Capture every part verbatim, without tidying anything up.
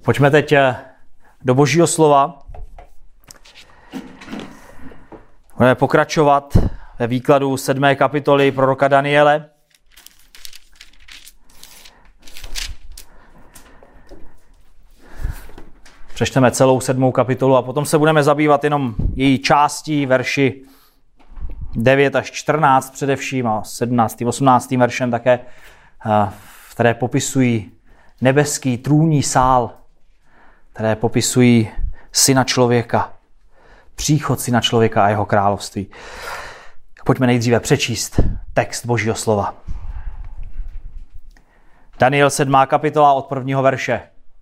Pojďme teď do Božího slova. Budeme pokračovat ve výkladu sedmé kapitoly proroka Daniele. Přečteme celou sedmou kapitolu a potom se budeme zabývat jenom její částí, verši devět až čtrnáct především a sedmnáctým osmnáctým veršem také, které popisují nebeský trůnní sál, které popisují syna člověka, příchod syna člověka a jeho království. Pojďme nejdříve přečíst text Božího slova. Daniel sedmá kapitola od prvního verše.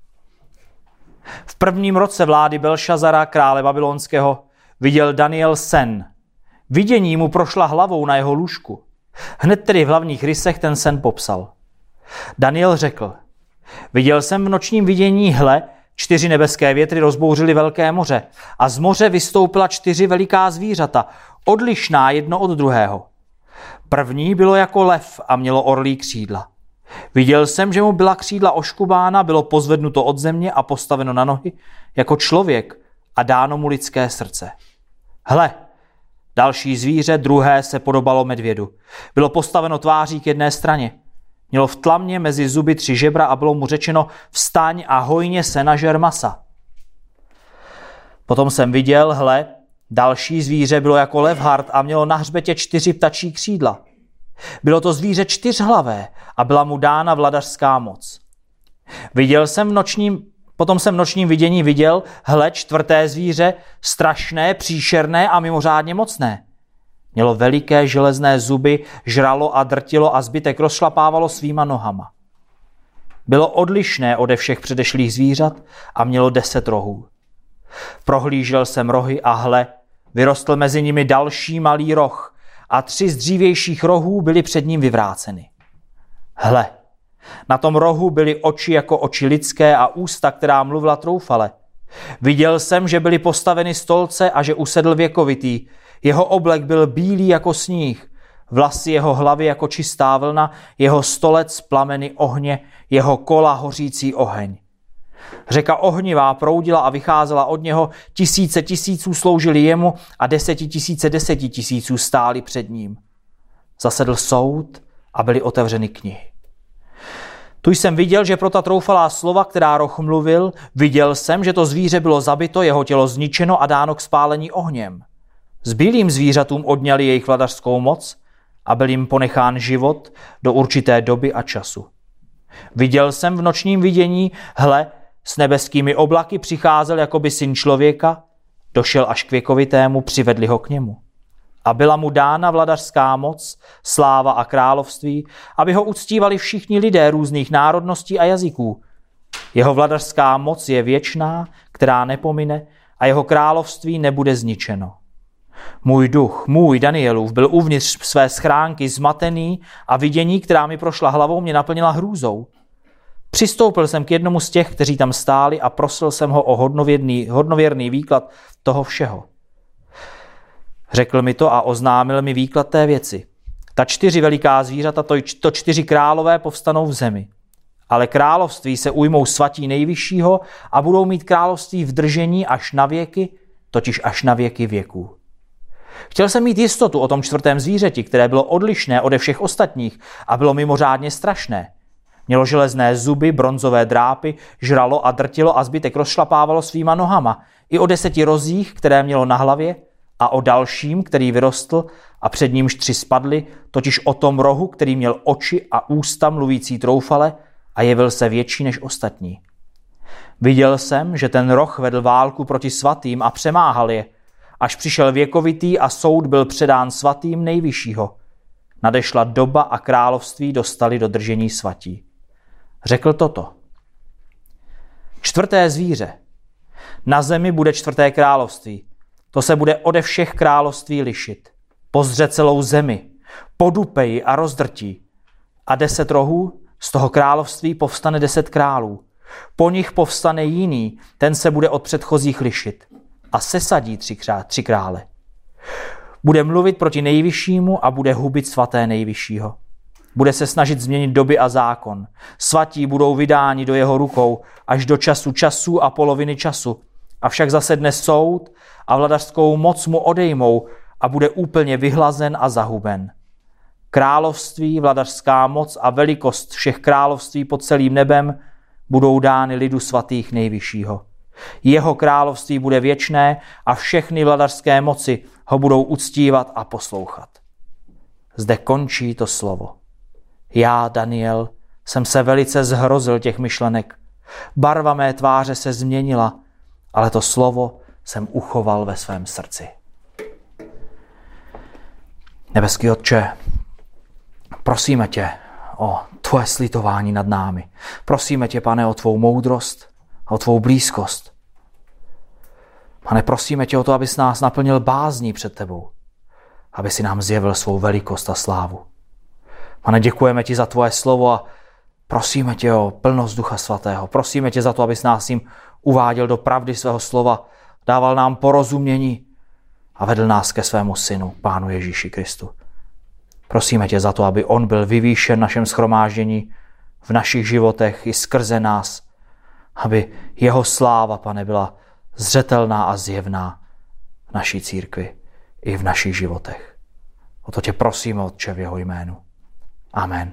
V prvním roce vlády Belšazara, krále babylonského, viděl Daniel sen. Vidění mu prošla hlavou na jeho lůžku. Hned tedy v hlavních rysech ten sen popsal. Daniel řekl, viděl jsem v nočním vidění, hle, čtyři nebeské větry rozbouřily velké moře a z moře vystoupila čtyři veliká zvířata, odlišná jedno od druhého. První bylo jako lev a mělo orlí křídla. Viděl jsem, že mu byla křídla oškubána, bylo pozvednuto od země a postaveno na nohy jako člověk a dáno mu lidské srdce. Hle, další zvíře, druhé, se podobalo medvědu. Bylo postaveno tváří k jedné straně. Mělo v tlamě mezi zuby tři žebra a bylo mu řečeno, vstaň a hojně se nažer masa. Potom jsem viděl, hle, další zvíře bylo jako levhart a mělo na hřbetě čtyři ptačí křídla. Bylo to zvíře čtyřhlavé a byla mu dána vladařská moc. Viděl jsem v nočním, potom jsem v nočním vidění viděl, hle, čtvrté zvíře, strašné, příšerné a mimořádně mocné. Mělo veliké železné zuby, žralo a drtilo a zbytek rozšlapávalo svýma nohama. Bylo odlišné ode všech předešlých zvířat a mělo deset rohů. Prohlížel jsem rohy a hle, vyrostl mezi nimi další malý roh a tři z dřívějších rohů byly před ním vyvráceny. Hle, na tom rohu byly oči jako oči lidské a ústa, která mluvila troufale. Viděl jsem, že byly postaveny stolce a že usedl věkovitý. Jeho oblek byl bílý jako sníh, vlasy jeho hlavy jako čistá vlna, jeho stolec plameny ohně, jeho kola hořící oheň. Řeka ohnivá proudila a vycházela od něho, tisíce tisíců sloužili jemu a desetitisíce deseti tisíců stáli před ním. Zasedl soud a byly otevřeny knihy. Tu jsem viděl, že pro ta troufalá slova, která roh mluvil, viděl jsem, že to zvíře bylo zabito, jeho tělo zničeno a dáno k spálení ohněm. Zbylým zvířatům odňali jejich vladařskou moc a byl jim ponechán život do určité doby a času. Viděl jsem v nočním vidění, hle, s nebeskými oblaky přicházel jakoby syn člověka, došel až k věkovitému, přivedli ho k němu. A byla mu dána vladařská moc, sláva a království, aby ho uctívali všichni lidé různých národností a jazyků. Jeho vladařská moc je věčná, která nepomine a jeho království nebude zničeno. Můj duch, můj Danielův, byl uvnitř své schránky zmatený a vidění, která mi prošla hlavou, mě naplnila hrůzou. Přistoupil jsem k jednomu z těch, kteří tam stáli a prosil jsem ho o hodnověrný, hodnověrný výklad toho všeho. Řekl mi to a oznámil mi výklad té věci. Ta čtyři veliká zvířata, to, to čtyři králové povstanou v zemi. Ale království se ujmou svatí nejvyššího a budou mít království v držení až na věky, totiž až na věky věků. Chtěl jsem mít jistotu o tom čtvrtém zvířeti, které bylo odlišné ode všech ostatních a bylo mimořádně strašné. Mělo železné zuby, bronzové drápy, žralo a drtilo a zbytek rozšlapávalo svýma nohama. I o deseti rozích, které mělo na hlavě, a o dalším, který vyrostl a před nímž tři spadly, totiž o tom rohu, který měl oči a ústa mluvící troufale a jevil se větší než ostatní. Viděl jsem, že ten roh vedl válku proti svatým a přemáhal je, až přišel věkovitý a soud byl předán svatým nejvyššího. Nadešla doba a království dostali do držení svatí. Řekl toto. Čtvrté zvíře. Na zemi bude čtvrté království. To se bude ode všech království lišit. Pozře celou zemi, podupe ji a rozdrtí. A deset rohů, z toho království povstane deset králů. Po nich povstane jiný, ten se bude od předchozích lišit. A sesadí tři, tři krále. Bude mluvit proti nejvyššímu a bude hubit svaté nejvyššího. Bude se snažit změnit doby a zákon. Svatí budou vydáni do jeho rukou až do času času a poloviny času. Avšak zasedne soud a vladařskou moc mu odejmou a bude úplně vyhlazen a zahuben. Království, vladařská moc a velikost všech království pod celým nebem budou dány lidu svatých nejvyššího. Jeho království bude věčné a všechny vladařské moci ho budou uctívat a poslouchat. Zde končí to slovo. Já, Daniel, jsem se velice zhrozil těch myšlenek. Barva mé tváře se změnila, ale to slovo jsem uchoval ve svém srdci. Nebeský Otče, prosíme tě o tvoje slitování nad námi. Prosíme tě, Pane, o tvou moudrost a o tvou blízkost. Pane, prosíme tě o to, abys nás naplnil bázní před tebou, aby si nám zjevil svou velikost a slávu. Pane, děkujeme ti za tvoje slovo a prosíme tě o plnost Ducha Svatého. Prosíme tě za to, abys nás jim uváděl do pravdy svého slova, dával nám porozumění a vedl nás ke svému synu, Pánu Ježíši Kristu. Prosíme tě za to, aby on byl vyvýšen v našem shromáždění, v našich životech i skrze nás, aby jeho sláva, Pane, byla zřetelná a zjevná v naší církvi i v našich životech. O to tě prosíme, Otče, v jeho jménu. Amen.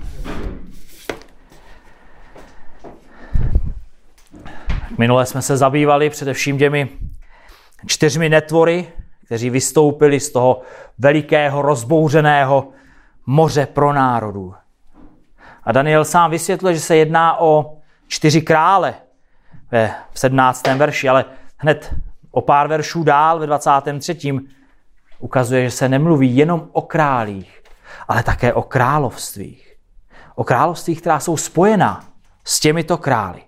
Minule jsme se zabývali především těmi čtyřmi netvory, kteří vystoupili z toho velikého rozbouřeného moře pro národů. A Daniel sám vysvětluje, že se jedná o čtyři krále ve sedmnáctém verši, ale hned o pár veršů dál ve dvacátém třetím ukazuje, že se nemluví jenom o králích, ale také o královstvích. O královstvích, která jsou spojená s těmito králi.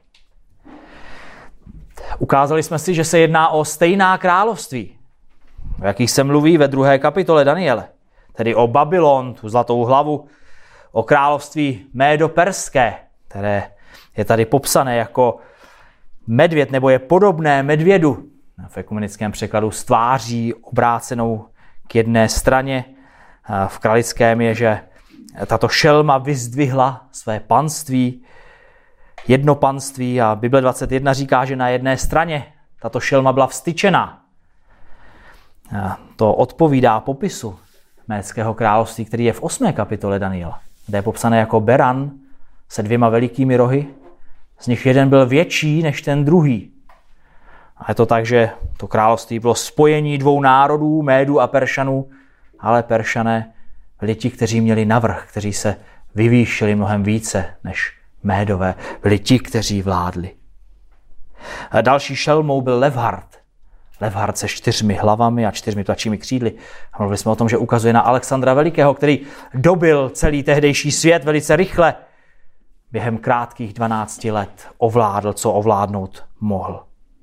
Ukázali jsme si, že se jedná o stejná království, o jakých se mluví ve druhé kapitole Daniele, tedy o Babylon, tu zlatou hlavu, o království Médo-perské, které je tady popsané jako medvěd, nebo je podobné medvědu, v ekumenickém překladu s tváří obrácenou k jedné straně. V kralickém je, že tato šelma vyzdvihla své panství, jedno panství, a Bible dvacet jedna říká, že na jedné straně tato šelma byla vstyčená. A to odpovídá popisu Médského království, který je v osmé kapitole Daniela, kde je popsané jako beran se dvěma velikými rohy, z nich jeden byl větší než ten druhý. A je to tak, že to království bylo spojení dvou národů, Médů a Peršanů, ale Peršané byli ti, kteří měli navrch, kteří se vyvýšili mnohem více než Médové, byli ti, kteří vládli. A další šelmou byl Levhard. Levhard se čtyřmi hlavami a čtyřmi ptačími křídly. A mluvili jsme o tom, že ukazuje na Alexandra Velikého, který dobil celý tehdejší svět velice rychle. Během krátkých dvanácti let ovládl, co ovládnout mohl.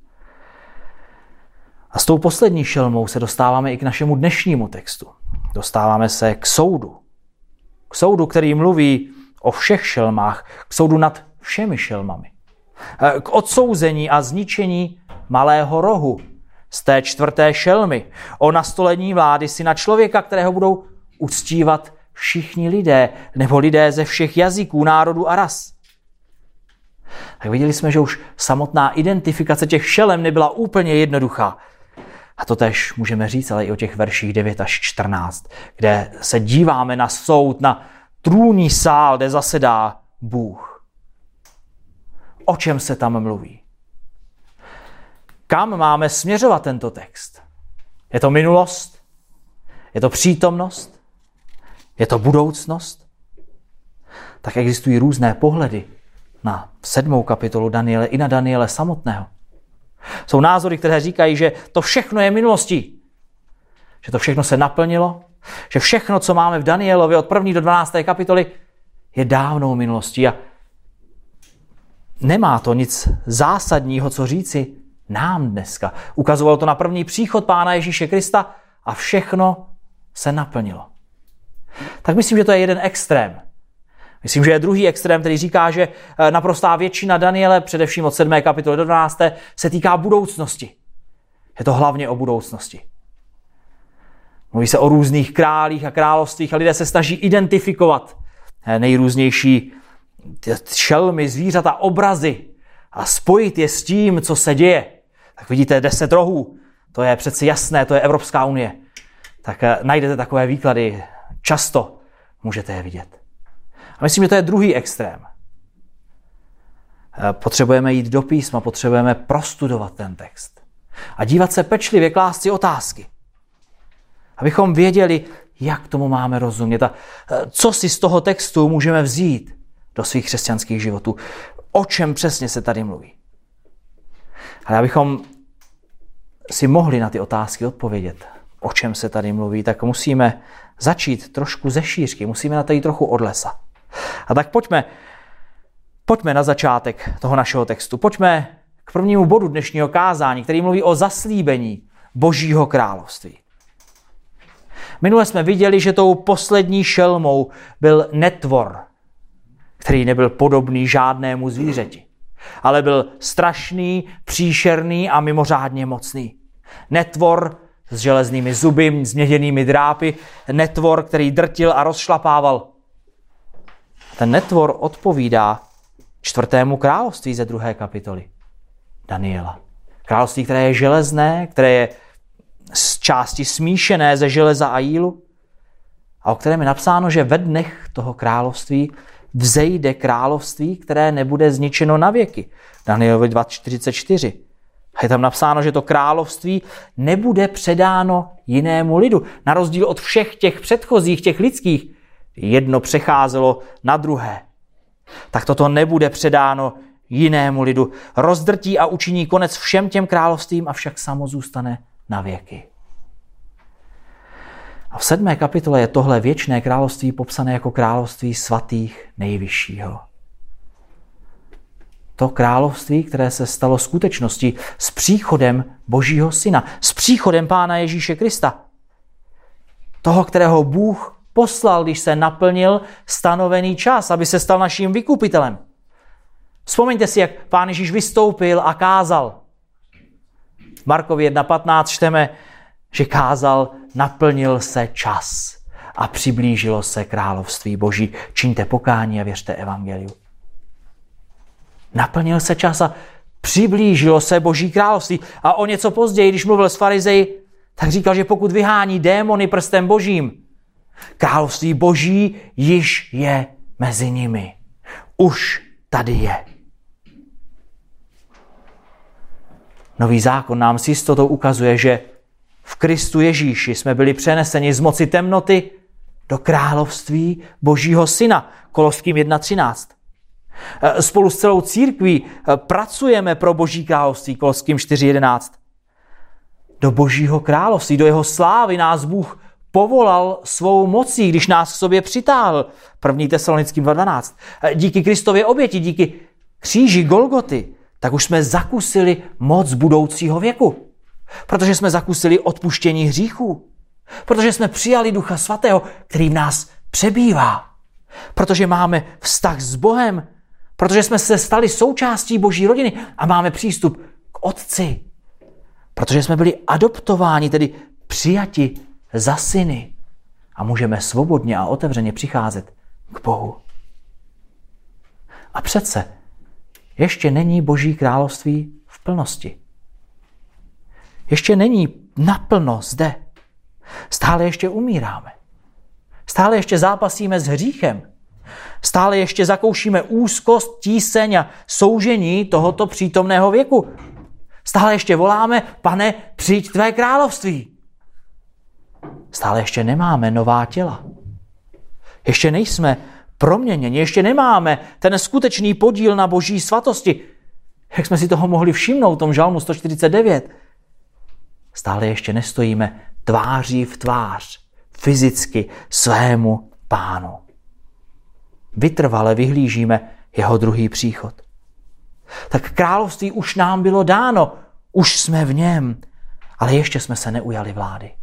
A s tou poslední šelmou se dostáváme i k našemu dnešnímu textu. Dostáváme se k soudu. K soudu, který mluví o všech šelmách, k soudu nad všemi šelmami. K odsouzení a zničení malého rohu z té čtvrté šelmy. O nastolení vlády syna člověka, kterého budou uctívat všichni lidé, nebo lidé ze všech jazyků, národů a ras. Tak viděli jsme, že už samotná identifikace těch šelem nebyla úplně jednoduchá. A to tež můžeme říct, ale i o těch verších devět až čtrnáct, kde se díváme na soud, na trůnní sál, kde zasedá Bůh. O čem se tam mluví? Kam máme směřovat tento text? Je to minulost? Je to přítomnost? Je to budoucnost? Tak existují různé pohledy na sedmou kapitolu Daniele i na Daniele samotného. Jsou názory, které říkají, že to všechno je minulostí. Že to všechno se naplnilo. Že všechno, co máme v Danielovi od první do dvanácté kapitoly, je dávnou minulostí. A nemá to nic zásadního, co říci nám dneska. Ukazovalo to na první příchod Pána Ježíše Krista a všechno se naplnilo. Tak myslím, že to je jeden extrém. Myslím, že je druhý extrém, který říká, že naprostá většina Daniele, především od sedmé kapitoly do dvanácté, se týká budoucnosti. Je to hlavně o budoucnosti. Mluví se o různých králích a královstvích a lidé se snaží identifikovat nejrůznější šelmy, zvířata, obrazy a spojit je s tím, co se děje. Tak vidíte deset rohů, to je přeci jasné, to je Evropská unie. Tak najdete takové výklady, často můžete je vidět. A myslím, že to je druhý extrém. Potřebujeme jít do písma, potřebujeme prostudovat ten text. A dívat se pečlivě, klást si otázky. Abychom věděli, jak tomu máme rozumět a co si z toho textu můžeme vzít do svých křesťanských životů. O čem přesně se tady mluví. Ale abychom si mohli na ty otázky odpovědět, o čem se tady mluví, tak musíme začít trošku ze šířky, musíme na to jít trochu od lesa. A tak pojďme, pojďme na začátek toho našeho textu. Pojďme k prvnímu bodu dnešního kázání, který mluví o zaslíbení Božího království. Minule jsme viděli, že tou poslední šelmou byl netvor, který nebyl podobný žádnému zvířeti, ale byl strašný, příšerný a mimořádně mocný. Netvor s železnými zuby, s měděnými drápy, netvor, který drtil a rozšlapával. Ten netvor odpovídá čtvrtému království ze druhé kapitoly Daniela. Království, které je železné, které je z části smíšené ze železa a jílu a o kterém je napsáno, že ve dnech toho království vzejde království, které nebude zničeno na věky. Danielovi dva čtyřicet čtyři. A je tam napsáno, že to království nebude předáno jinému lidu. Na rozdíl od všech těch předchozích, těch lidských, jedno přecházelo na druhé. Tak toto nebude předáno jinému lidu. Rozdrtí a učiní konec všem těm královstvím, avšak samo zůstane na věky. A v sedmé kapitole je tohle věčné království popsané jako království svatých nejvyššího. To království, které se stalo skutečností s příchodem Božího syna, s příchodem Pána Ježíše Krista. Toho, kterého Bůh poslal, když se naplnil stanovený čas, aby se stal naším vykupitelem. Vzpomeňte si, jak Pán Ježíš vystoupil a kázal. V Markovi jedna patnáct čteme, že kázal, naplnil se čas a přiblížilo se království Boží. Čiňte pokání a věřte evangeliu. Naplnil se čas a přiblížilo se Boží království. A o něco později, když mluvil s farizeji, tak říkal, že pokud vyhání démony prstem Božím, království Boží již je mezi nimi. Už tady je. Nový zákon nám s jistotou ukazuje, že v Kristu Ježíši jsme byli přeneseni z moci temnoty do království Božího syna. Koloským jedna třináct. Spolu s celou církví pracujeme pro Boží království. Koloským čtyři jedenáct. Do Božího království, do jeho slávy nás Bůh povolal svou mocí, když nás k sobě přitáhl. první Tesalonickým dva dvanáct. Díky Kristově oběti, díky kříži Golgoty, tak už jsme zakusili moc budoucího věku. Protože jsme zakusili odpuštění hříchů. Protože jsme přijali Ducha Svatého, který v nás přebývá. Protože máme vztah s Bohem. Protože jsme se stali součástí Boží rodiny a máme přístup k Otci. Protože jsme byli adoptováni, tedy přijati za syny. A můžeme svobodně a otevřeně přicházet k Bohu. A přece ještě není Boží království v plnosti. Ještě není naplno zde. Stále ještě umíráme. Stále ještě zápasíme s hříchem. Stále ještě zakoušíme úzkost, tíseň a soužení tohoto přítomného věku. Stále ještě voláme, Pane, přijď tvé království. Stále ještě nemáme nová těla. Ještě nejsme proměněni, ještě nemáme ten skutečný podíl na Boží svatosti. Jak jsme si toho mohli všimnout v tom žalmu sto čtyřicet devět. Stále ještě nestojíme tváří v tvář, fyzicky svému Pánu. Vytrvale vyhlížíme jeho druhý příchod. Tak království už nám bylo dáno, už jsme v něm, ale ještě jsme se neujali vlády.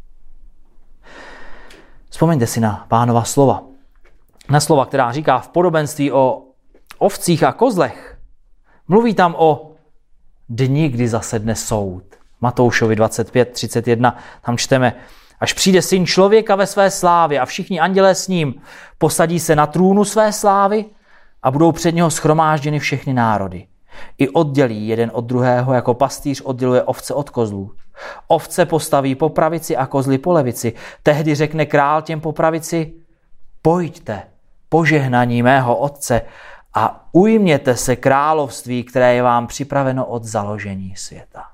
Vzpomeňte si na Pánova slova. Na slova, která říká v podobenství o ovcích a kozlech. Mluví tam o dni, kdy zasedne soud. Matoušovi dvacet pět třicet jedna, tam čteme, Až přijde Syn člověka ve své slávě a všichni andělé s ním, posadí se na trůnu své slávy a budou před něho shromážděny všechny národy. I oddělí jeden od druhého, jako pastýř odděluje ovce od kozlů. Ovce postaví po pravici a kozly po levici. Tehdy řekne král těm po pravici: pojďte, požehnaní mého otce, a ujměte se království, které je vám připraveno od založení světa.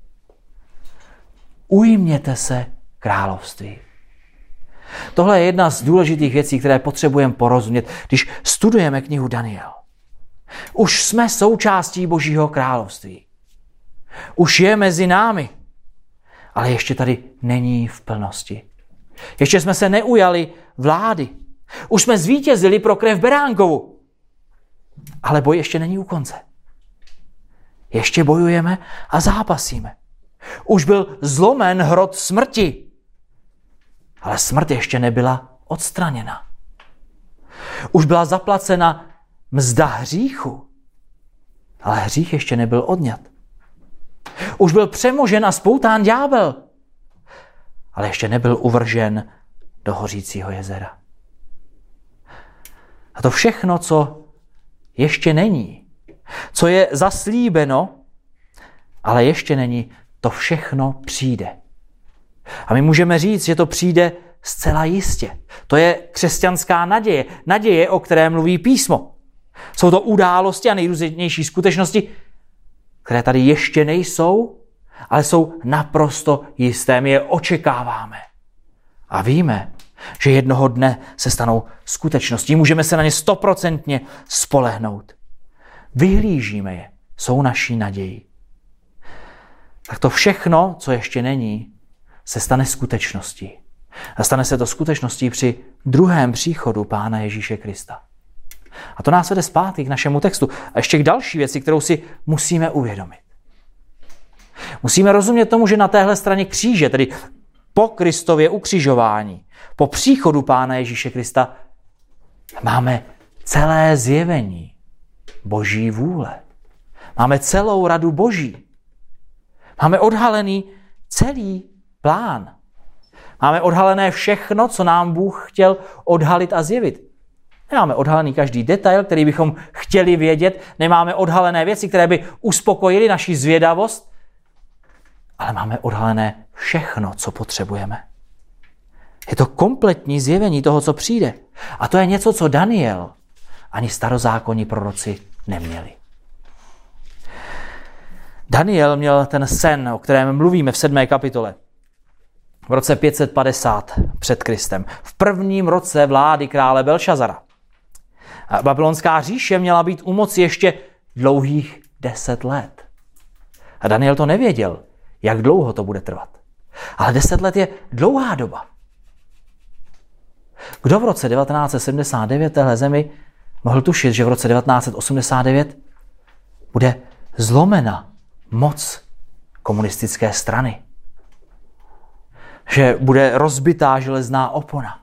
Ujměte se království. Tohle je jedna z důležitých věcí, které potřebujeme porozumět, když studujeme knihu Daniel. Už jsme součástí Božího království. Už je mezi námi, ale ještě tady není v plnosti. Ještě jsme se neujali vlády. Už jsme zvítězili pro krev beránkovu. Ale boj ještě není u konce. Ještě bojujeme a zápasíme. Už byl zlomen hrot smrti, ale smrt ještě nebyla odstraněna. Už byla zaplacena mzda hříchu, ale hřích ještě nebyl odňat. Už byl přemožen a spoután ďábel, ale ještě nebyl uvržen do hořícího jezera. A to všechno, co ještě není, co je zaslíbeno, ale ještě není, to všechno přijde. A my můžeme říct, že to přijde zcela jistě. To je křesťanská naděje. Naděje, o které mluví písmo. Jsou to události a nejrůznější skutečnosti, které tady ještě nejsou, ale jsou naprosto jisté. My je očekáváme. A víme, že jednoho dne se stanou skutečností. Můžeme se na ně stoprocentně spolehnout. Vyhlížíme je. Jsou naší nadějí. Tak to všechno, co ještě není, se stane skutečností. A stane se to skutečností při druhém příchodu Pána Ježíše Krista. A to nás vede zpátky k našemu textu. A ještě k další věci, kterou si musíme uvědomit. Musíme rozumět tomu, že na téhle straně kříže, tedy po Kristově ukřižování, po příchodu Pána Ježíše Krista, máme celé zjevení Boží vůle. Máme celou radu Boží. Máme odhalený celý plán. Máme odhalené všechno, co nám Bůh chtěl odhalit a zjevit. Nemáme odhalený každý detail, který bychom chtěli vědět, nemáme odhalené věci, které by uspokojily naši zvědavost, ale máme odhalené všechno, co potřebujeme. Je to kompletní zjevení toho, co přijde. A to je něco, co Daniel ani starozákonní proroci neměli. Daniel měl ten sen, o kterém mluvíme v sedmé kapitole. V roce pět set padesát před Kristem. V prvním roce vlády krále Belšazara. Babylonská říše měla být u moci ještě dlouhých deset let. A Daniel to nevěděl, jak dlouho to bude trvat. Ale deset let je dlouhá doba. Kdo v roce devatenáct set sedmdesát devět téhle zemi mohl tušit, že v roce devatenáct set osmdesát devět bude zlomena moc komunistické strany? Že bude rozbitá železná opona.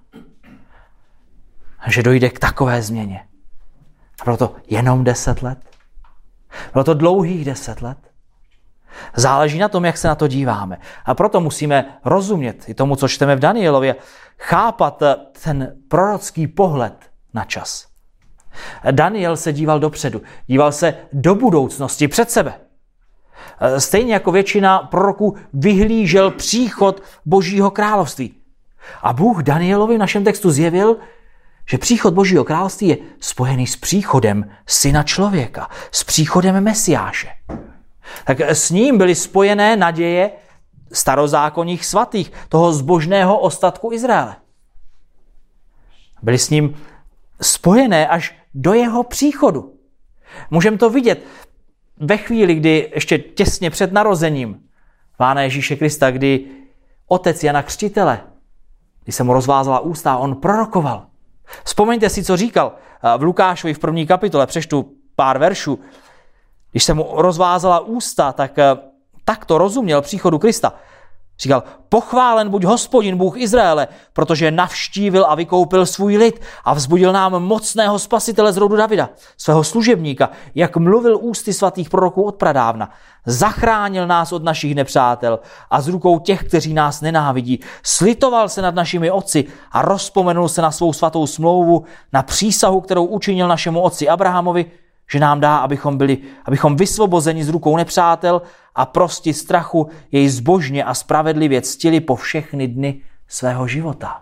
Že dojde k takové změně. A bylo to jenom deset let? Bylo to dlouhých deset let? Záleží na tom, jak se na to díváme. A proto musíme rozumět i tomu, co čteme v Danielově, chápat ten prorocký pohled na čas. Daniel se díval dopředu, díval se do budoucnosti, před sebe. Stejně jako většina proroků vyhlížel příchod Božího království. A Bůh Danielovi v našem textu zjevil, že příchod Božího království je spojený s příchodem Syna člověka, s příchodem Mesiáše. Tak s ním byly spojené naděje starozákonních svatých, toho zbožného ostatku Izraele. Byly s ním spojené až do jeho příchodu. Můžeme to vidět ve chvíli, kdy ještě těsně před narozením Pána Ježíše Krista, kdy otec Jana Křtitele, když se mu rozvázala ústa, on prorokoval. Vzpomeňte si, co říkal v Lukášovi v první kapitole, přečtu pár veršů. Když se mu rozvázala ústa, tak, tak to rozuměl příchodu Krista. Říkal, pochválen buď Hospodin, Bůh Izraele, protože navštívil a vykoupil svůj lid a vzbudil nám mocného spasitele z rodu Davida, svého služebníka, jak mluvil ústy svatých proroků od pradávna. Zachránil nás od našich nepřátel a z rukou těch, kteří nás nenávidí. Slitoval se nad našimi otci a rozpomenul se na svou svatou smlouvu, na přísahu, kterou učinil našemu otci Abrahamovi, že nám dá, abychom byli, abychom vysvobozeni z rukou nepřátel a prosti strachu jej zbožně a spravedlivě ctili po všechny dny svého života.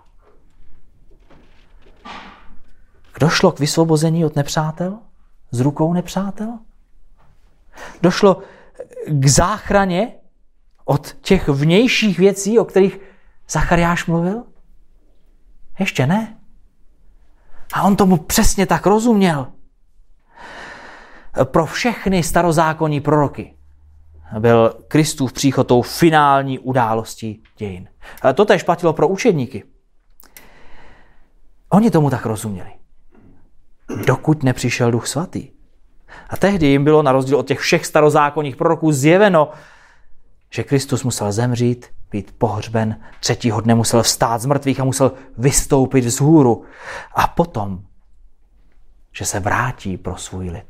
Došlo k vysvobození od nepřátel? Z rukou nepřátel? Došlo k záchraně od těch vnějších věcí, o kterých Zachariáš mluvil? Ještě ne. A on tomu přesně tak rozuměl. Pro všechny starozákonní proroky byl Kristův příchod tou finální událostí dějin. Ale to též platilo pro učedníky. Oni tomu tak rozuměli. Dokud nepřišel Duch Svatý. A tehdy jim bylo na rozdíl od těch všech starozákonních proroků zjeveno, že Kristus musel zemřít, být pohřben, třetího dne musel vstát z mrtvých a musel vystoupit vzhůru. A potom, že se vrátí pro svůj lid.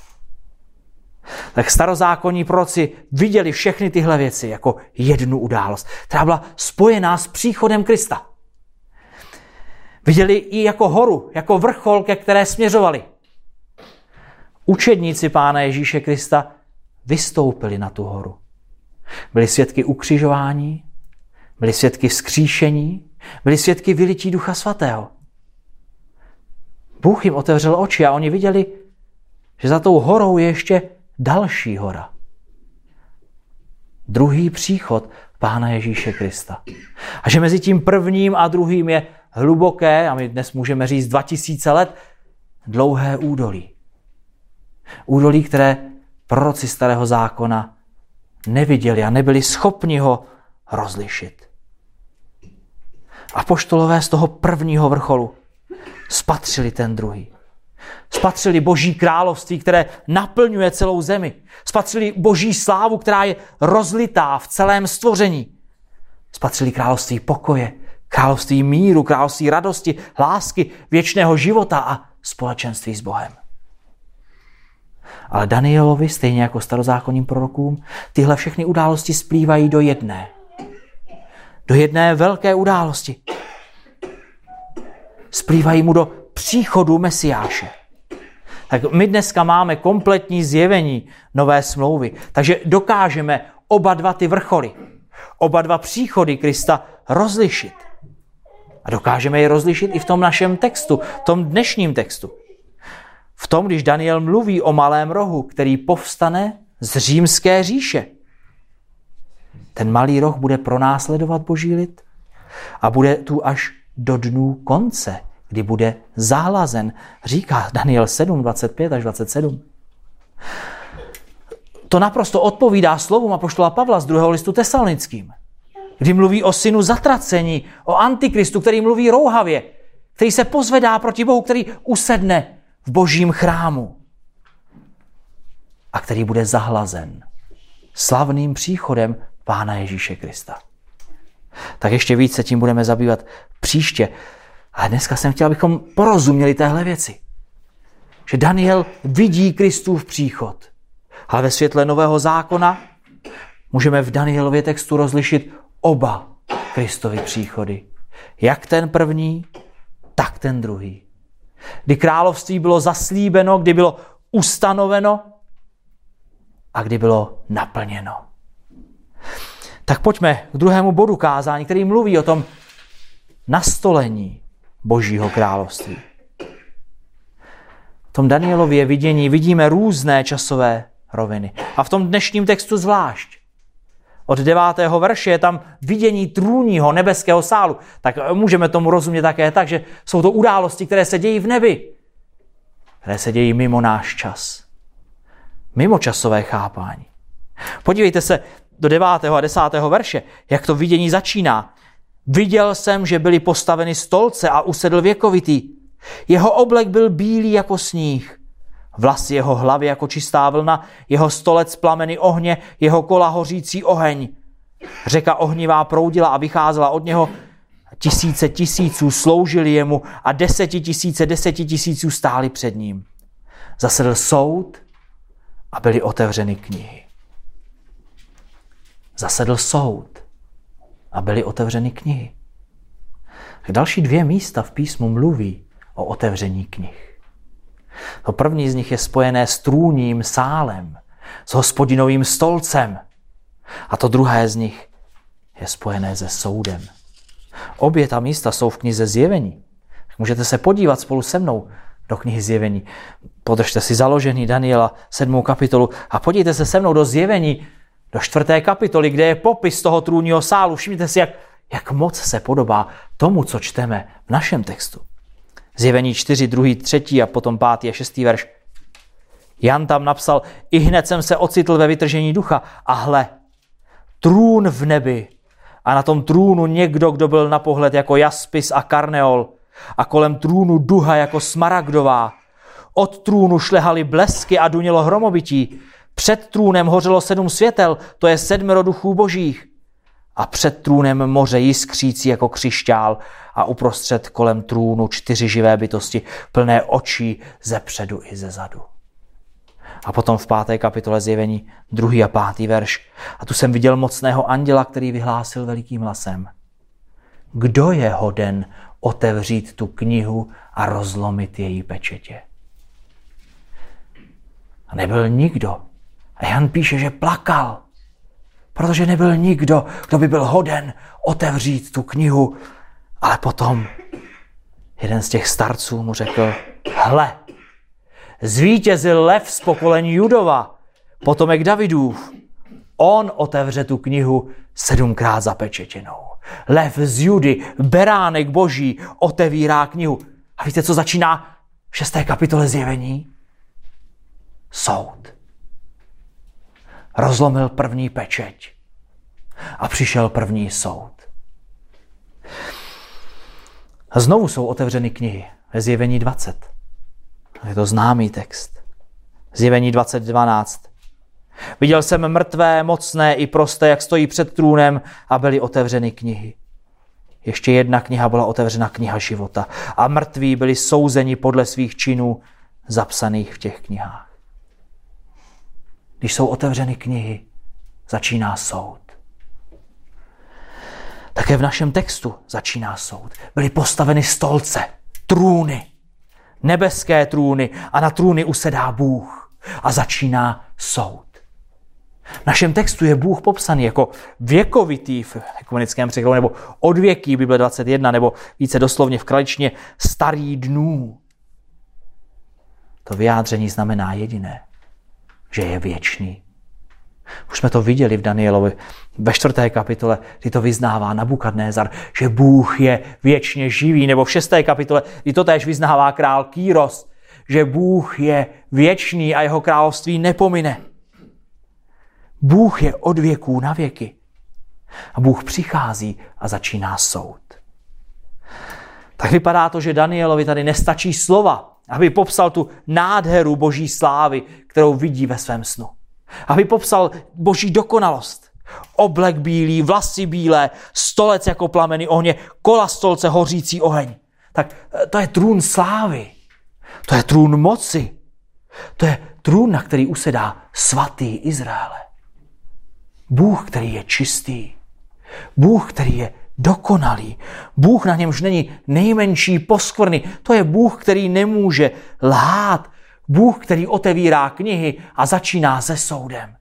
Tak starozákonní proroci viděli všechny tyhle věci jako jednu událost, která byla spojená s příchodem Krista. Viděli i jako horu, jako vrchol, ke které směřovali. Učedníci Pána Ježíše Krista vystoupili na tu horu. Byli svědky ukřižování, byli svědky vzkříšení, byli svědky vylití Ducha Svatého. Bůh jim otevřel oči a oni viděli, že za tou horou je ještě další hora. Druhý příchod Pána Ježíše Krista. A že mezi tím prvním a druhým je hluboké, a my dnes můžeme říct dva tisíce let, dlouhé údolí. Údolí, které proroci Starého zákona neviděli a nebyli schopni ho rozlišit. Apoštolové z toho prvního vrcholu spatřili ten druhý. Spatřili Boží království, které naplňuje celou zemi. Spatřili Boží slávu, která je rozlitá v celém stvoření. Spatřili království pokoje, království míru, království radosti, lásky, věčného života a společenství s Bohem. Ale Danielovi, stejně jako starozákonním prorokům, tyhle všechny události splývají do jedné. Do jedné velké události. Splývají mu do příchodu Mesiáše. Tak my dneska máme kompletní zjevení nové smlouvy, takže dokážeme oba dva ty vrcholy, oba dva příchody Krista rozlišit. A dokážeme je rozlišit i v tom našem textu, v tom dnešním textu. V tom, když Daniel mluví o malém rohu, který povstane z římské říše. Ten malý roh bude pronásledovat Boží lid a bude tu až do dnů konce, kdy bude zahlazen, říká Daniel sedm, dvacet pět až dvacet sedm. To naprosto odpovídá slovům apoštola Pavla z druhého listu Tesalonickým, kdy mluví o synu zatracení, o antikristu, který mluví rouhavě, který se pozvedá proti Bohu, který usedne v Božím chrámu a který bude zahlazen slavným příchodem Pána Ježíše Krista. Tak ještě víc se tím budeme zabývat příště. Ale dneska jsem chtěl, abychom porozuměli téhle věci. Že Daniel vidí Kristův příchod. Ale ve světle Nového zákona můžeme v Danielově textu rozlišit oba Kristovy příchody. Jak ten první, tak ten druhý. Kdy království bylo zaslíbeno, kdy bylo ustanoveno a kdy bylo naplněno. Tak pojďme k druhému bodu kázání, který mluví o tom nastolení Božího království. V tom Danielově vidění vidíme různé časové roviny. A v tom dnešním textu zvlášť. Od devátého verše je tam vidění trůního nebeského sálu. Tak můžeme tomu rozumět také tak, že jsou to události, které se dějí v nebi. Které se dějí mimo náš čas. Mimo časové chápání. Podívejte se do devátého a desátého verše, jak to vidění začíná. Viděl jsem, že byly postaveny stolce a usedl věkovitý. Jeho oblek byl bílý jako sníh. Vlasy jeho hlavy jako čistá vlna, jeho stolec plameny ohně, jeho kola hořící oheň. Řeka ohnivá proudila a vycházela od něho. Tisíce tisíců sloužili jemu a desetitisíce desetitisíců stáli před ním. Zasedl soud a byly otevřeny knihy. Zasedl soud a byly otevřeny knihy. Další dvě místa v písmu mluví o otevření knih. To první z nich je spojené s trůním sálem, s Hospodinovým stolcem. A to druhé z nich je spojené se soudem. Obě ta místa jsou v knize Zjevení. Můžete se podívat spolu se mnou do knihy Zjevení. Podržte si založený Daniela sedmou kapitolu a podívejte se se mnou do Zjevení, do čtvrté kapitoly, kde je popis toho trůnního sálu. Všimněte si, jak, jak moc se podobá tomu, co čteme v našem textu. Zjevení čtyři, druhý, třetí a potom pátý a šestý verš. Jan tam napsal, i hned jsem se ocitl ve vytržení ducha a hle, trůn v nebi a na tom trůnu někdo, kdo byl na pohled jako jaspis a karneol a kolem trůnu duha jako smaragdová. Od trůnu šlehaly blesky a dunělo hromobytí. Před trůnem hořelo sedm světel, to je sedmero duchů božích. A před trůnem moře jiskřící jako křišťál a uprostřed kolem trůnu čtyři živé bytosti, plné očí ze předu i ze zadu. A potom v páté kapitole Zjevení, druhý a pátý verš. A tu jsem viděl mocného anděla, který vyhlásil velikým hlasem. Kdo je hoden otevřít tu knihu a rozlomit její pečetě? A nebyl nikdo. A Jan píše, že plakal, protože nebyl nikdo, kdo by byl hoden otevřít tu knihu. Ale potom jeden z těch starců mu řekl, hle, zvítězil lev z pokolení Judova, potomek Davidův. On otevře tu knihu sedmkrát zapečetěnou. Lev z Judy, beránek boží, otevírá knihu. A víte, co začíná v šesté kapitole Zjevení? Soud. Rozlomil první pečeť a přišel první soud. A znovu jsou otevřeny knihy ve Zjevení dvacet. Je to známý text. Zjevení dvacet dvanáct. Viděl jsem mrtvé, mocné i prosté, jak stojí před trůnem a byly otevřeny knihy. Ještě jedna kniha byla otevřena, kniha života. A mrtví byli souzeni podle svých činů zapsaných v těch knihách. Když jsou otevřeny knihy, začíná soud. Také v našem textu začíná soud. Byly postaveny stolce, trůny, nebeské trůny a na trůny usedá Bůh a začíná soud. V našem textu je Bůh popsaný jako věkovitý v ekumenickém překladu, nebo odvěký, Bible dvacet jedna, nebo více doslovně v kraličtině starý dnů. To vyjádření znamená jediné, že je věčný. Už jsme to viděli v Danielovi ve čtvrté kapitole, kdy to vyznává Nabukadnézar, že Bůh je věčně živý, nebo v šesté kapitole, kdy to též vyznává král Kýros, že Bůh je věčný a jeho království nepomine. Bůh je od věků na věky. A Bůh přichází a začíná soud. Tak vypadá to, že Danielovi tady nestačí slova, aby popsal tu nádheru boží slávy, kterou vidí ve svém snu. Aby popsal boží dokonalost. Oblek bílý, vlasy bílé, stolec jako plameny ohně, kola stolce hořící oheň. Tak to je trůn slávy. To je trůn moci. To je trůn, na který usedá svatý Izraele. Bůh, který je čistý. Bůh, který je dokonalý. Bůh, na němž není nejmenší poskvrny. To je Bůh, který nemůže lhát. Bůh, který otevírá knihy a začíná se soudem.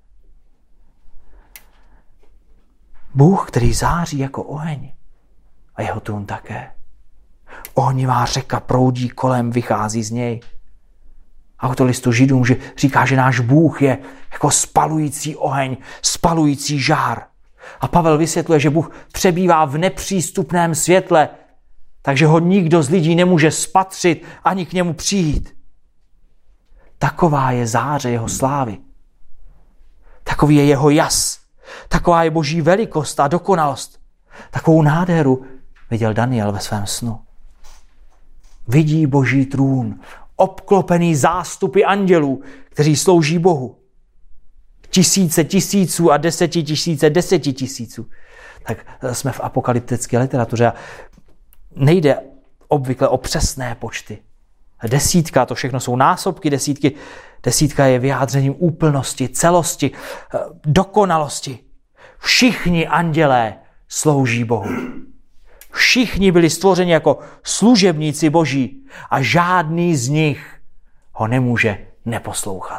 Bůh, který září jako oheň. A jeho trůn také. Ohnivá řeka proudí kolem, vychází z něj. Autor listu Židům že říká, že náš Bůh je jako spalující oheň, spalující žár. A Pavel vysvětluje, že Bůh přebývá v nepřístupném světle, takže ho nikdo z lidí nemůže spatřit ani k němu přijít. Taková je záře jeho slávy. Takový je jeho jas. Taková je boží velikost a dokonalost. Takovou nádheru viděl Daniel ve svém snu. Vidí boží trůn, obklopený zástupy andělů, kteří slouží Bohu. Tisíce tisíců a deseti tisíce deseti tisíců. tak jsme v apokalyptické literatuře. Nejde obvykle o přesné počty. Desítka, to všechno jsou násobky desítky. Desítka je vyjádřením úplnosti, celosti, dokonalosti. Všichni andělé slouží Bohu. Všichni byli stvořeni jako služebníci Boží a žádný z nich ho nemůže neposlouchat.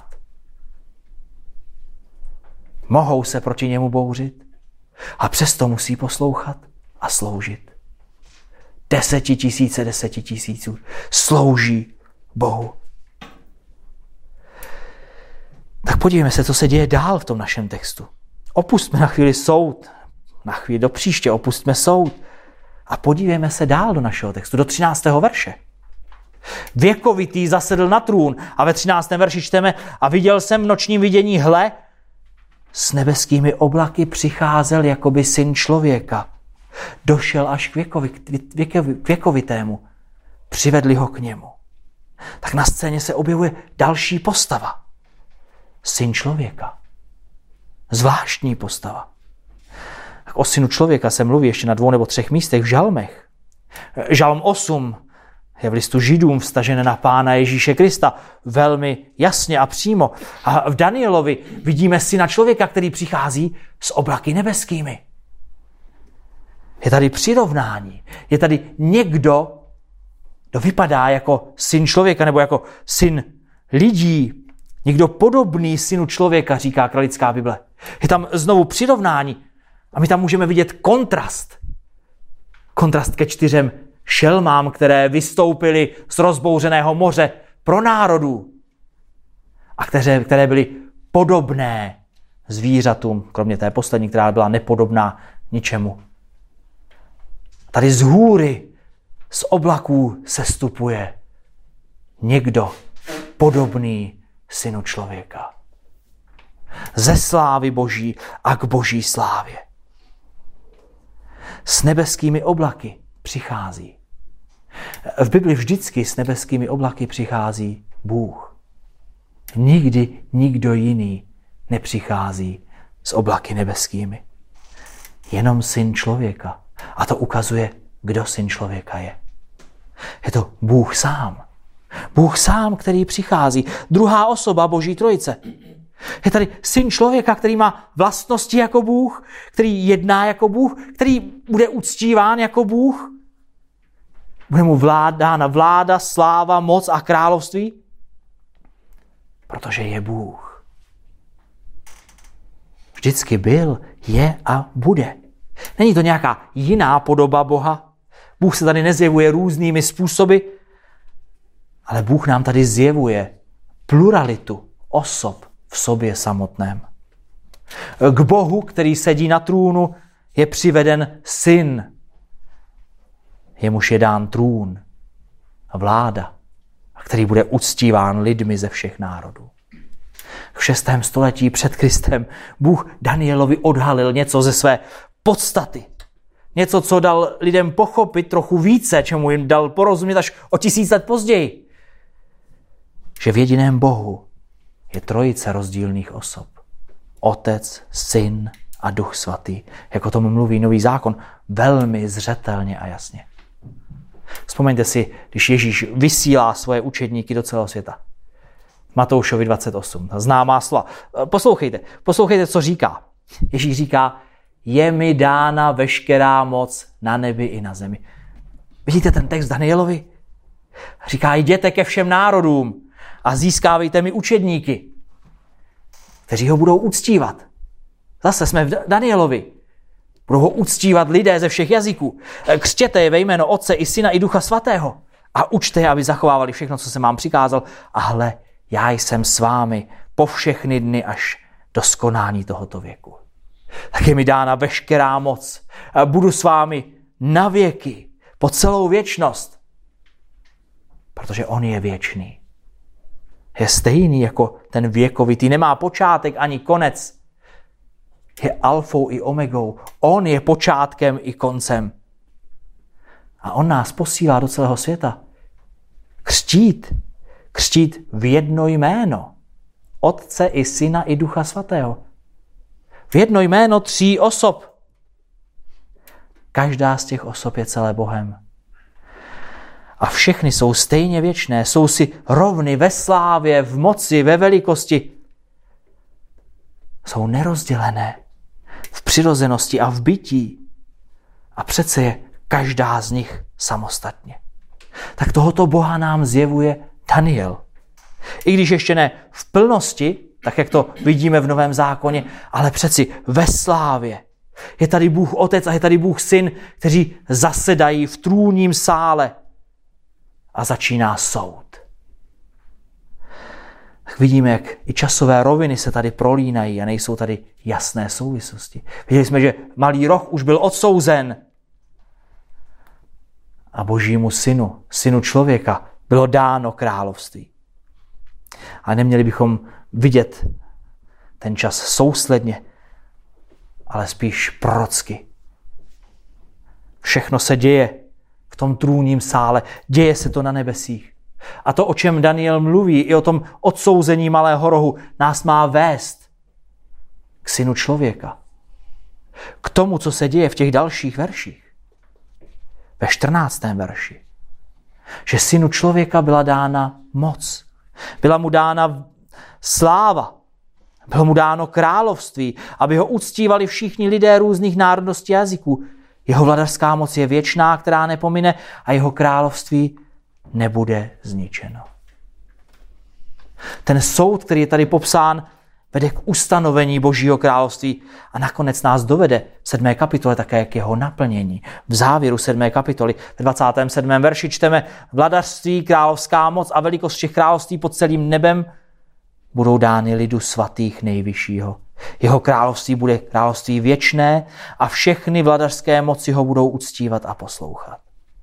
Mohou se proti němu bouřit a přesto musí poslouchat a sloužit. Desetitisíce desetitisíců slouží Bohu. Tak podívejme se, co se děje dál v tom našem textu. Opustme na chvíli soud, na chvíli do příště opustme soud a podívejme se dál do našeho textu, do třináctého verše. Věkovitý zasedl na trůn a ve třináctém verši čteme: a viděl jsem v nočním vidění, hle, s nebeskými oblaky přicházel jakoby syn člověka. Došel až k, věkovi, věkovi, k věkovitému. Přivedli ho k němu. Tak na scéně se objevuje další postava. Syn člověka. Zvláštní postava. O synu člověka se mluví ještě na dvou nebo třech místech v žalmech. Žalm osm je v listu Židům vztažené na Pána Ježíše Krista velmi jasně a přímo. A v Danielovi vidíme syna člověka, který přichází s oblaky nebeskými. Je tady přirovnání. Je tady někdo, kdo vypadá jako syn člověka nebo jako syn lidí. Někdo podobný synu člověka, říká kralická Bible. Je tam znovu přirovnání a my tam můžeme vidět kontrast. Kontrast ke čtyřem šelmám, které vystoupily z rozbouřeného moře pro národů a které, které byly podobné zvířatům, kromě té poslední, která byla nepodobná ničemu. Tady z hůry, z oblaků sestupuje někdo podobný synu člověka. Ze slávy Boží a k Boží slávě. S nebeskými oblaky přichází. V Bibli vždycky s nebeskými oblaky přichází Bůh. Nikdy nikdo jiný nepřichází s oblaky nebeskými. Jenom syn člověka. A to ukazuje, kdo syn člověka je. Je to Bůh sám. Bůh sám, který přichází. Druhá osoba Boží trojice. Je tady syn člověka, který má vlastnosti jako Bůh, který jedná jako Bůh, který bude uctíván jako Bůh. Bude mu vládána vláda, sláva, moc a království, protože je Bůh. Vždycky byl, je a bude. Není to nějaká jiná podoba Boha. Bůh se tady nezjevuje různými způsoby, ale Bůh nám tady zjevuje pluralitu osob v sobě samotném. K Bohu, který sedí na trůnu, je přiveden syn. Jemuž je dán trůn a vláda, který bude uctíván lidmi ze všech národů. V šestém století před Kristem Bůh Danielovi odhalil něco ze své podstaty. Něco, co dal lidem pochopit trochu více, čemu jim dal porozumět až o tisíc let později. Že v jediném Bohu je trojice rozdílných osob. Otec, Syn a Duch Svatý. Jak o tom mluví Nový zákon velmi zřetelně a jasně. Vzpomeňte si, když Ježíš vysílá svoje učedníky do celého světa. Matoušovi dvacet osm. Známá slova. Poslouchejte, poslouchejte, co říká. Ježíš říká: je mi dána veškerá moc na nebi i na zemi. Vidíte ten text Danielovi? Říká: jděte ke všem národům a získávejte mi učedníky, kteří ho budou uctívat. Zase jsme v Danielovi. Budou ho uctívat lidé ze všech jazyků. Křtěte je ve jméno Otce i Syna i Ducha Svatého a učte je, aby zachovávali všechno, co jsem vám přikázal. A hle, já jsem s vámi po všechny dny až do skonání tohoto věku. Tak je mi dána veškerá moc. Budu s vámi na věky, po celou věčnost. Protože on je věčný. Je stejný jako ten věkovitý. Nemá počátek ani konec. Je alfou i omegou. On je počátkem i koncem. A on nás posílá do celého světa. Křtít. Křtít v jedno jméno. Otce i Syna i Ducha Svatého. V jedno jméno tří osob. Každá z těch osob je celé Bohem. A všechny jsou stejně věčné, jsou si rovny ve slávě, v moci, ve velikosti. Jsou nerozdělené v přirozenosti a v bytí. A přece je každá z nich samostatně. Tak tohoto Boha nám zjevuje Daniel. I když ještě ne v plnosti, tak jak to vidíme v Novém zákoně, ale přeci ve slávě. Je tady Bůh Otec a je tady Bůh Syn, kteří zasedají v trůním sále a začíná soud. Tak vidíme, jak i časové roviny se tady prolínají a nejsou tady jasné souvislosti. Viděli jsme, že malý roh už byl odsouzen a Božímu synu, synu člověka, bylo dáno království. A neměli bychom vidět ten čas sousledně, ale spíš prorocky. Všechno se děje v tom trůním sále, děje se to na nebesích. A to, o čem Daniel mluví, i o tom odsouzení malého rohu, nás má vést k synu člověka. K tomu, co se děje v těch dalších verších. Ve čtrnáctém verši. Že synu člověka byla dána moc. Byla mu dána sláva. Bylo mu dáno království, aby ho uctívali všichni lidé různých národností a jazyků. Jeho vladařská moc je věčná, která nepomine, a jeho království nebude zničeno. Ten soud, který je tady popsán, vede k ustanovení Božího království a nakonec nás dovede v sedmé kapitole také k jeho naplnění. V závěru sedmé kapitoly ve dvacátém sedmém verši čteme: vladařství, královská moc a velikost všech království pod celým nebem budou dány lidu svatých nejvyššího. Jeho království bude království věčné a všechny vladařské moci ho budou uctívat a poslouchat.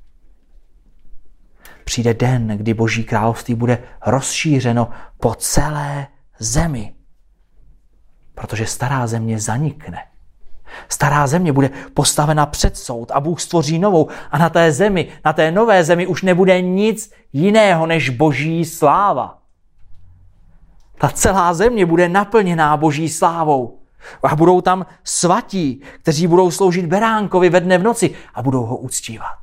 Přijde den, kdy Boží království bude rozšířeno po celé zemi. Protože stará země zanikne. Stará země bude postavena před soud a Bůh stvoří novou. A na té zemi, na té nové zemi už nebude nic jiného než Boží sláva. Ta celá země bude naplněná Boží slávou. A budou tam svatí, kteří budou sloužit beránkovi ve dne v noci a budou ho uctívat.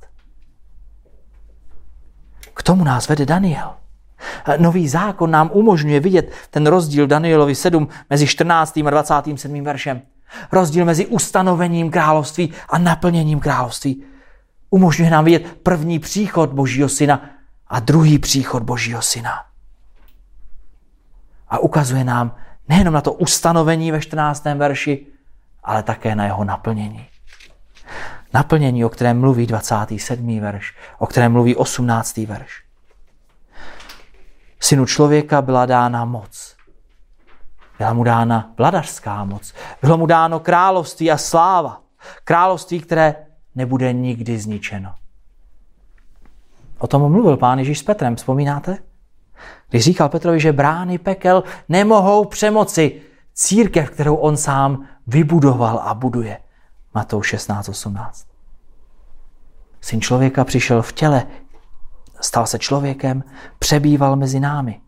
K tomu nás vede Daniel. Nový zákon nám umožňuje vidět ten rozdíl Danielovi sedm mezi čtrnáctým a dvacátým sedmým veršem. Rozdíl mezi ustanovením království a naplněním království. Umožňuje nám vidět první příchod Božího syna a druhý příchod Božího syna. A ukazuje nám nejenom na to ustanovení ve čtrnáctém verši, ale také na jeho naplnění. Naplnění, o kterém mluví dvacátý sedmý verš, o kterém mluví osmnáctý verš. Synu člověka byla dána moc. Byla mu dána vladařská moc. Bylo mu dáno království a sláva. Království, které nebude nikdy zničeno. O tom mluvil Pán Ježíš s Petrem, vzpomínáte? Když říkal Petrovi, že brány pekel nemohou přemoci církev, kterou on sám vybudoval a buduje. Matouš šestnáct osmnáct. Syn člověka přišel v těle, stal se člověkem, přebýval mezi námi.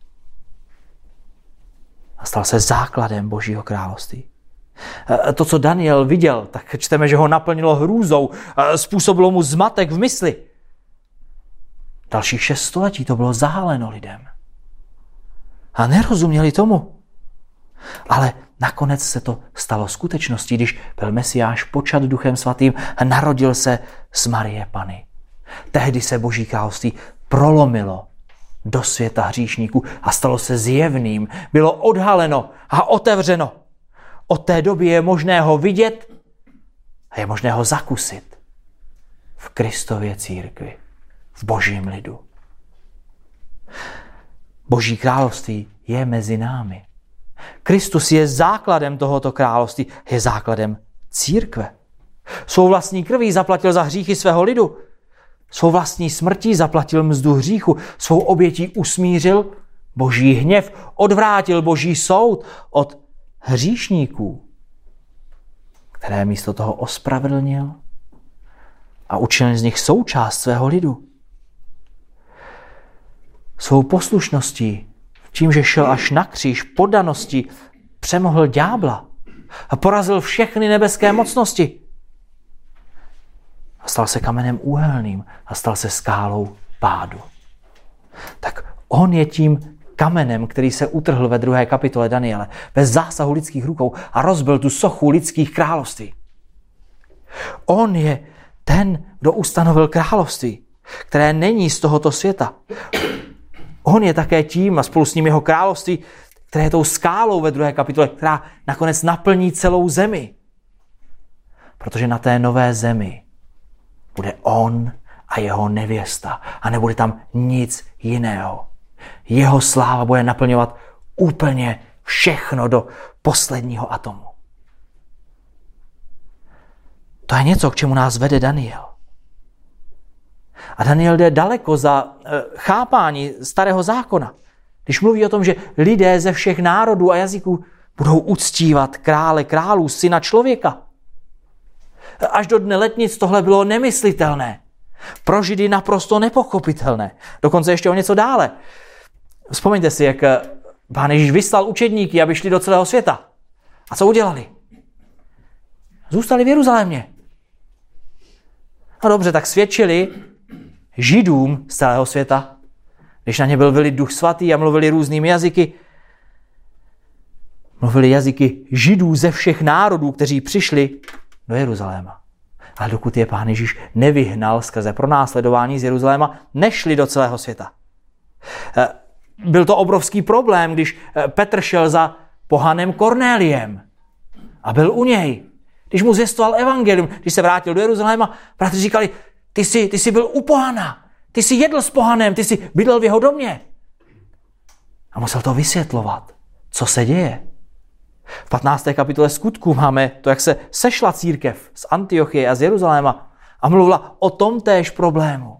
A stal se základem Božího království. To, co Daniel viděl, tak čteme, že ho naplnilo hrůzou, způsobilo mu zmatek v mysli. Dalších šest století to bylo zahaleno lidem. A nerozuměli tomu. Ale nakonec se to stalo skutečností, když byl Mesiáš počat Duchem svatým a narodil se z Marie Panny. Tehdy se Boží království prolomilo do světa hříšníků a stalo se zjevným. Bylo odhaleno a otevřeno. Od té doby je možné ho vidět a je možné ho zakusit v Kristově církvi, v Božím lidu. Boží království je mezi námi. Kristus je základem tohoto království, je základem církve. Svou vlastní krví zaplatil za hříchy svého lidu. Svou vlastní smrtí zaplatil mzdu hříchu. Svou obětí usmířil Boží hněv, odvrátil Boží soud od hříšníků, které místo toho ospravedlnil a učinil z nich součást svého lidu. Svou poslušností, tím, že šel až na kříž, poddaností, přemohl ďábla a porazil všechny nebeské mocnosti. a stal se kamenem úhelným a stal se skálou pádu. Tak on je tím kamenem, který se utrhl ve druhé kapitole Daniele bez zásahu lidských rukou a rozbil tu sochu lidských království. On je ten, kdo ustanovil království, které není z tohoto světa. On je také tím a spolu s ním jeho království, které je tou skálou ve druhé kapitole, která nakonec naplní celou zemi. Protože na té nové zemi bude on a jeho nevěsta a nebude tam nic jiného. Jeho sláva bude naplňovat úplně všechno do posledního atomu. To je něco, k čemu nás vede Daniel. A Daniel jde daleko za chápání starého zákona. Když mluví o tom, že lidé ze všech národů a jazyků budou uctívat krále králů, syna člověka. Až do dne letnic tohle bylo nemyslitelné. Pro Židy naprosto nepochopitelné. Dokonce ještě o něco dále. Vzpomeňte si, jak Pán Ježíš vyslal učedníky, aby šli do celého světa. A co udělali? Zůstali v Jeruzalémě. No dobře, tak svědčili Židům z celého světa, když na ně byl vylit Duch Svatý a mluvili různými jazyky. Mluvili jazyky Židů ze všech národů, kteří přišli do Jeruzaléma. Ale dokud je Pán Ježíš nevyhnal skrze pronásledování z Jeruzaléma, nešli do celého světa. Byl to obrovský problém, když Petr šel za pohanem Kornéliem a byl u něj. Když mu zvěstoval evangelium, když se vrátil do Jeruzaléma, bratři říkali, ty jsi, ty jsi byl u pohana, ty jsi jedl s pohanem, ty jsi bydlel v jeho domě. A musel to vysvětlovat, co se děje. V patnácté kapitole Skutků máme to, jak se sešla církev z Antiochie a z Jeruzaléma a mluvila o tom též problému.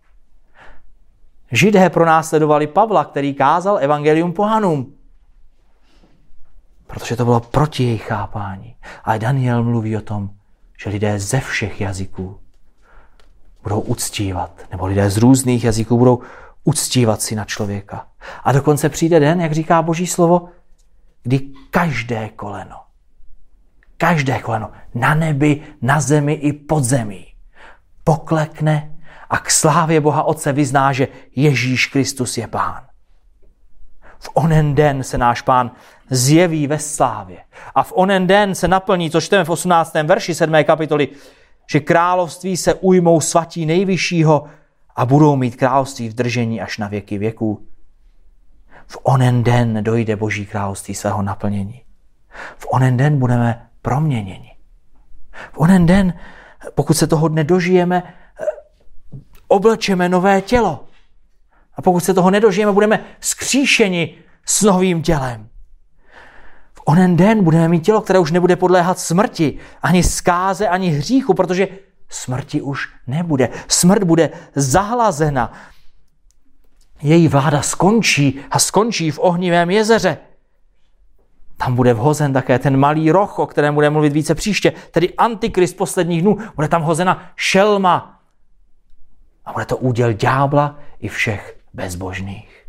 Židé pronásledovali Pavla, který kázal evangelium pohanům, protože to bylo proti jejich chápání. Ale Daniel mluví o tom, že lidé ze všech jazyků budou uctívat, nebo lidé z různých jazyků budou uctívat syna člověka. A dokonce přijde den, jak říká Boží slovo, kdy každé koleno, každé koleno na nebi, na zemi i pod zemí poklekne a k slávě Boha Otce vyzná, že Ježíš Kristus je Pán. V onen den se náš Pán zjeví ve slávě. A v onen den se naplní, co čteme v osmnáctém verši sedmé kapitoly, že království se ujmou svatí nejvyššího a budou mít království v držení až na věky věků. V onen den dojde Boží království svého naplnění. V onen den budeme proměněni. V onen den, pokud se toho dne dožijeme, oblečeme nové tělo. A pokud se toho nedožijeme, budeme zkříšeni s novým tělem. V onen den budeme mít tělo, které už nebude podléhat smrti, ani zkáze, ani hříchu, protože smrti už nebude. Smrt bude zahlazena. Její vláda skončí a skončí v ohnivém jezeře. Tam bude vhozen také ten malý roh, o kterém budeme mluvit více příště, tedy Antikrist posledních dnů. Bude tam hozena šelma. A bude to úděl ďábla i všech bezbožných.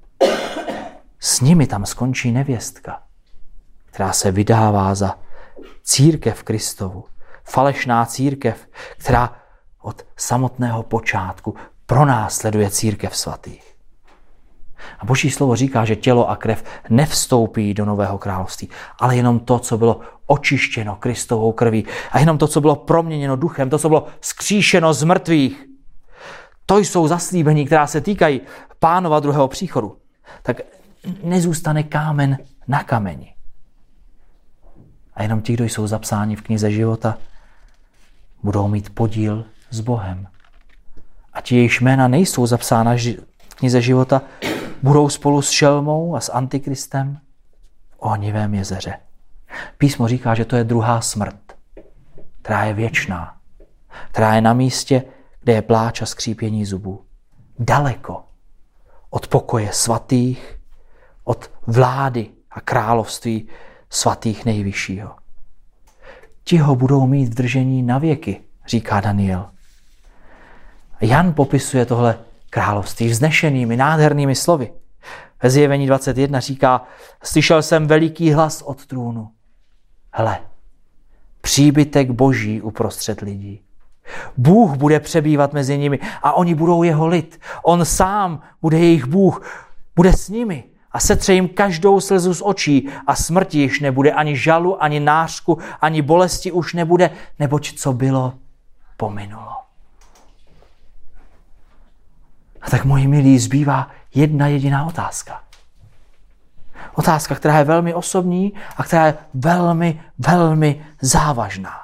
S nimi tam skončí nevěstka, která se vydává za církev Kristovu. Falešná církev, která od samotného počátku pronásleduje církev svatých. A Boží slovo říká, že tělo a krev nevstoupí do nového království, ale jenom to, co bylo očištěno Kristovou krví a jenom to, co bylo proměněno duchem, to, co bylo vzkříšeno z mrtvých. To jsou zaslíbení, která se týkají Pánova druhého příchodu. Tak nezůstane kámen na kameni. A jenom ti, kdo jsou zapsáni v knize života, budou mít podíl s Bohem. A ti, jejichž jména nejsou zapsána v knize života, budou spolu s šelmou a s Antikristem v ohnivém jezeře. Písmo říká, že to je druhá smrt, která je věčná, která je na místě, kde je pláč a skřípění zubů. Daleko od pokoje svatých, od vlády a království svatých nejvyššího. Ti ho budou mít v držení na věky, říká Daniel. Jan popisuje tohle království vznešenými, nádhernými slovy. Ve Zjevení dvacet jedna říká, slyšel jsem veliký hlas od trůnu. Hle, příbytek Boží uprostřed lidí. Bůh bude přebývat mezi nimi a oni budou jeho lid. On sám bude jejich Bůh, bude s nimi a setře jim každou slzu z očí a smrti již nebude, ani žalu, ani nářku, ani bolesti už nebude, neboť co bylo, pominulo. A tak, moji milí, zbývá jedna jediná otázka. Otázka, která je velmi osobní a která je velmi, velmi závažná.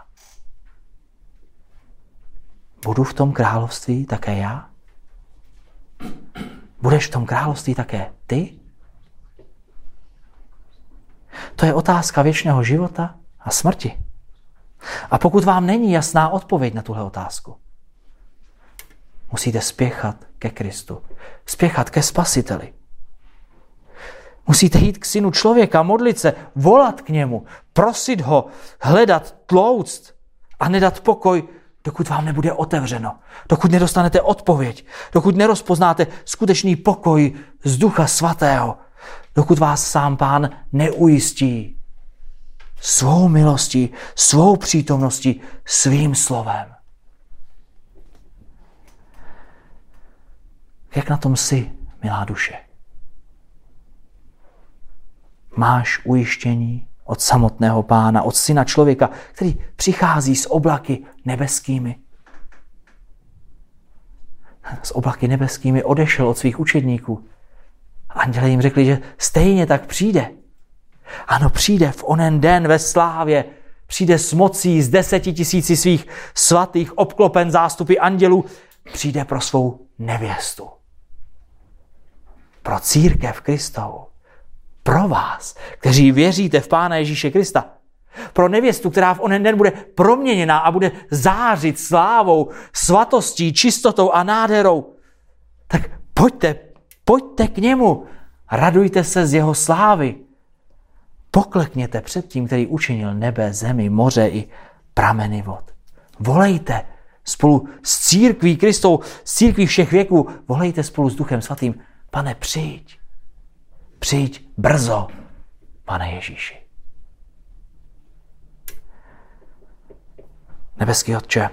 Budu v tom království také já? Budeš v tom království také ty? To je otázka věčného života a smrti. A pokud vám není jasná odpověď na tuhle otázku, musíte spěchat ke Kristu, spěchat ke Spasiteli. Musíte jít k Synu člověka, modlit se, volat k němu, prosit ho, hledat, tlouct a nedat pokoj, dokud vám nebude otevřeno, dokud nedostanete odpověď, dokud nerozpoznáte skutečný pokoj z Ducha Svatého, dokud vás sám Pán neujistí svou milostí, svou přítomností, svým slovem. Jak na tom jsi, milá duše? Máš ujištění od samotného Pána, od Syna člověka, který přichází s oblaky nebeskými. S oblaky nebeskými odešel od svých učedníků. Anděle jim řekli, že stejně tak přijde. Ano, přijde v onen den ve slávě, přijde s mocí z deseti tisíci svých svatých, obklopen zástupy andělů, přijde pro svou nevěstu. Pro církev Kristovu. Pro vás, kteří věříte v Pána Ježíše Krista. Pro nevěstu, která v onen den bude proměněná a bude zářit slávou, svatostí, čistotou a nádherou. Tak pojďte, pojďte k němu. Radujte se z jeho slávy. Poklekněte před tím, který učinil nebe, zemi, moře i prameny vod. Volejte spolu s církví Kristou, s církví všech věků, volejte spolu s Duchem Svatým. Pane, přijď. Přijď brzo, Pane Ježíši. Nebeský Otče,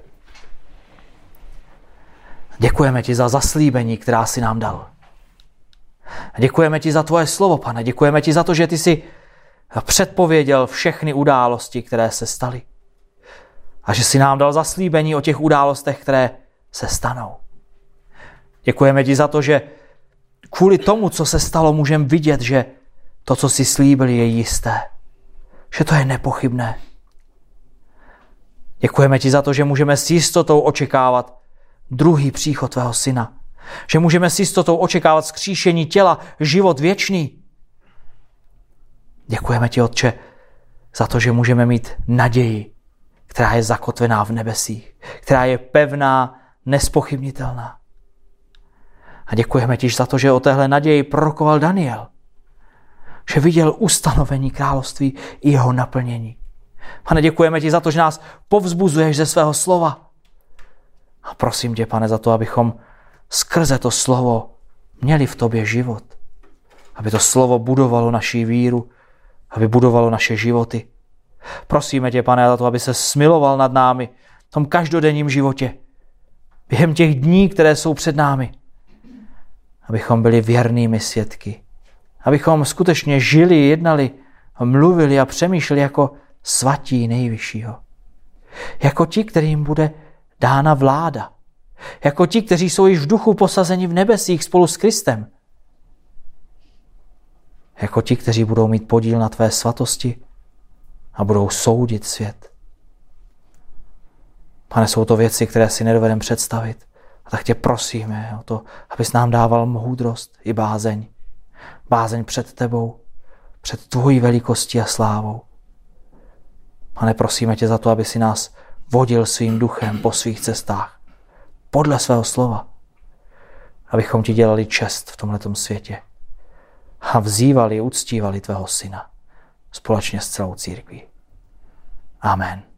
děkujeme ti za zaslíbení, která jsi nám dal. Děkujeme ti za tvoje slovo, Pane. Děkujeme ti za to, že ty jsi předpověděl všechny události, které se staly. A že jsi nám dal zaslíbení o těch událostech, které se stanou. Děkujeme ti za to, že kvůli tomu, co se stalo, můžeme vidět, že to, co jsi slíbil, je jisté. Že to je nepochybné. Děkujeme ti za to, že můžeme s jistotou očekávat druhý příchod tvého syna. Že můžeme s jistotou očekávat vzkříšení těla, život věčný. Děkujeme ti, Otče, za to, že můžeme mít naději, která je zakotvená v nebesích, která je pevná, nespochybnitelná. A děkujeme ti za to, že o téhle naději prorokoval Daniel. Že viděl ustanovení království i jeho naplnění. Pane, děkujeme ti za to, že nás povzbuzuješ ze svého slova. A prosím tě, Pane, za to, abychom skrze to slovo měli v tobě život. Aby to slovo budovalo naši víru, aby budovalo naše životy. Prosíme tě, Pane, za to, aby se smiloval nad námi v tom každodenním životě. Během těch dní, které jsou před námi. Abychom byli věrnými svědky. Abychom skutečně žili, jednali, mluvili a přemýšleli jako svatí nejvyššího. Jako ti, kterým bude dána vláda. Jako ti, kteří jsou již v duchu posazeni v nebesích spolu s Kristem. Jako ti, kteří budou mít podíl na tvé svatosti a budou soudit svět. Pane, jsou to věci, které si nedovedeme představit. A tak tě prosíme o to, abys nám dával moudrost i bázeň. Bázeň před tebou, před tvojí velikostí a slávou. Pane, prosíme tě za to, aby si nás vodil svým duchem po svých cestách, podle svého slova, abychom ti dělali čest v tomhletom světě a vzývali, uctívali tvého syna společně s celou církví. Amen.